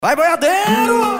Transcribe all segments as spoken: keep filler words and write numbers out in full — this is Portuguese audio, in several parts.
Vai, boiadeiro!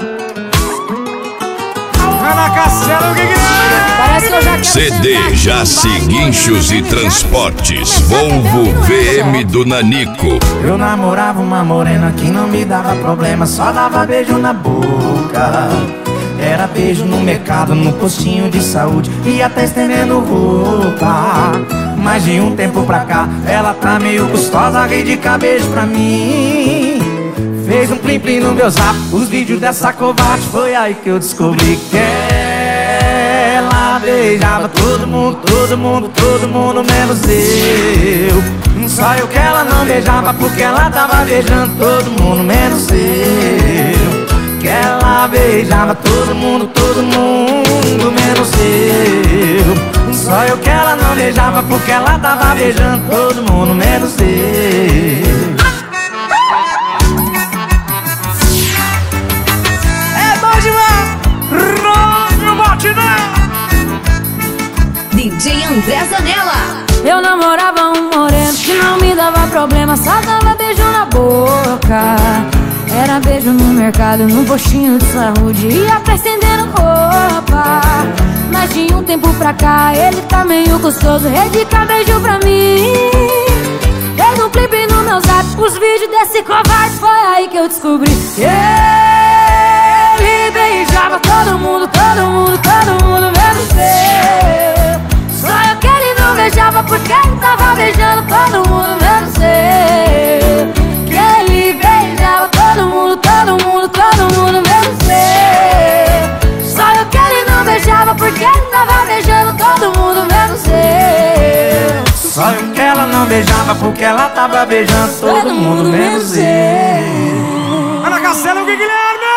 Ana Castelo, o que que é? Parece que eu já quero C D sentar Jaci aqui, Guinchos e Transportes Volvo V M do Nanico. Eu namorava uma morena que não me dava problema, só dava beijo na boca. Era beijo no mercado, no postinho de saúde e até estendendo roupa. Mas de um tempo pra cá, ela tá meio gostosa, ri de beijo pra mim. Fez um plim plim no meu zap, os vídeos dessa covarde. Foi aí que eu descobri que ela beijava todo mundo, todo mundo, todo mundo menos eu. Só eu que ela não beijava porque ela tava beijando todo mundo menos eu. Que ela beijava todo mundo, todo mundo menos eu. Só eu que ela não beijava porque ela tava beijando todo mundo menos eu. D J André Zanella. Eu namorava um moreno que não me dava problema, só dava beijo na boca. Era beijo no mercado, no postinho de saúde e até estendendo roupa. Mas de um tempo pra cá ele tá meio gostoso, redica beijo pra mim. Fez um clipe no meu zap, os vídeos desse covarde. Foi aí que eu descobri que ele beijava todo mundo, todo mundo, todo mundo menos eu. Só eu que ele não beijava porque ele tava beijando todo mundo menos eu. Que ele beijava todo mundo, todo mundo, todo mundo menos eu. Só eu que ele não beijava porque ele tava beijando todo mundo menos eu. Só eu que ela não beijava porque ela tava beijando todo mundo menos eu. Ana Castelo, o que Guilherme?